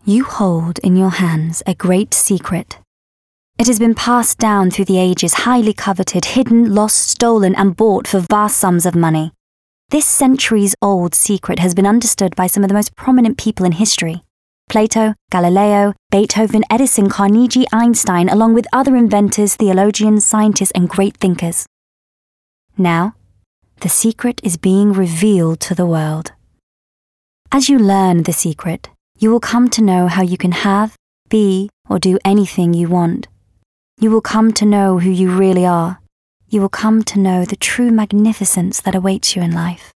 You hold in your hands a great secret. It has been passed down through the ages, highly coveted, hidden, lost, stolen, and bought for vast sums of money. This centuries-old secret has been understood by some of the most prominent people in history. Plato, Galileo, Beethoven, Edison, Carnegie, Einstein, along with other inventors, theologians, scientists, and great thinkers. Now, the secret is being revealed to the world. As you learn the secret, you will come to know how you can have, be, or do anything you want. You will come to know who you really are. You will come to know the true magnificence that awaits you in life.